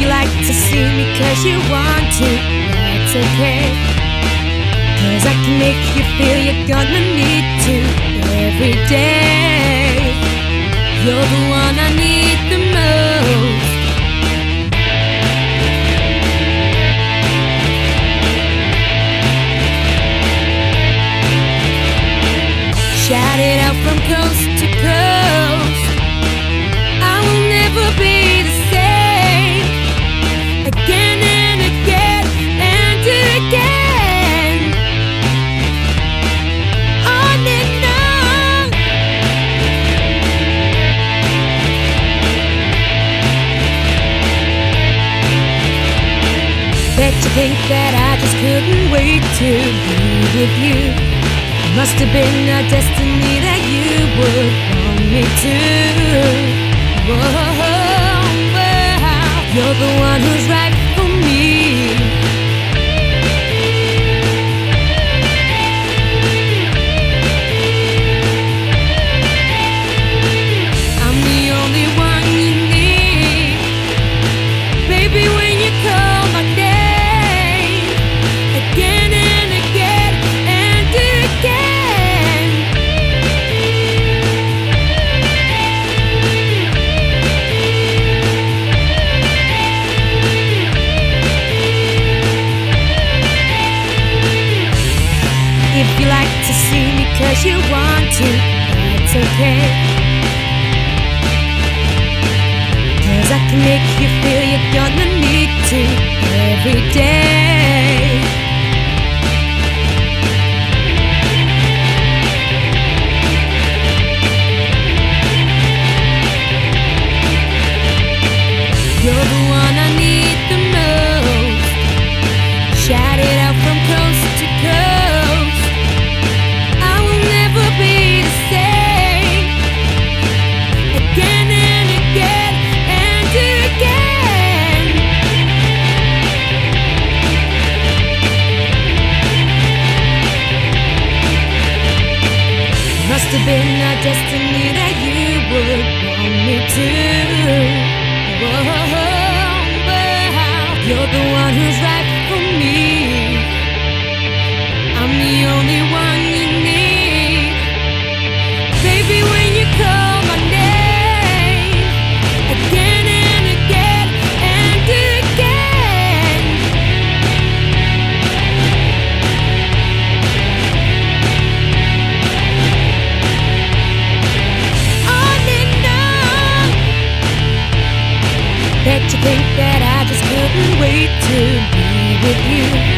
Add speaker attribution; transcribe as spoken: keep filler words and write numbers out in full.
Speaker 1: you like to see me cause you want to, that's okay. Cause I can make you feel you're gonna need to every day. You're the one I need the most. Shout it out from coast to coast. I will never be the same. Again and again and again. On and on. Bet you think that I just couldn't wait to be with you. Must have been our destiny that you would want me to. Whoa, wow. You're the one who's right for me. I'm the only one you need. Baby, when you call my name, again and again and again. If you like to see me cause you want to, that's okay. Cause I can make you feel you're gonna need to every day. You're the one I need the most. Shout it out from coast to coast. I will never be the same. Again and again and again. Must have been our destiny that you would want me to. Whoa, wow. You're the one who's right for me. I'm the only one you need. Baby, when you call my name, again and again and again. On and on. Bet you think that I just couldn't wait to be with you.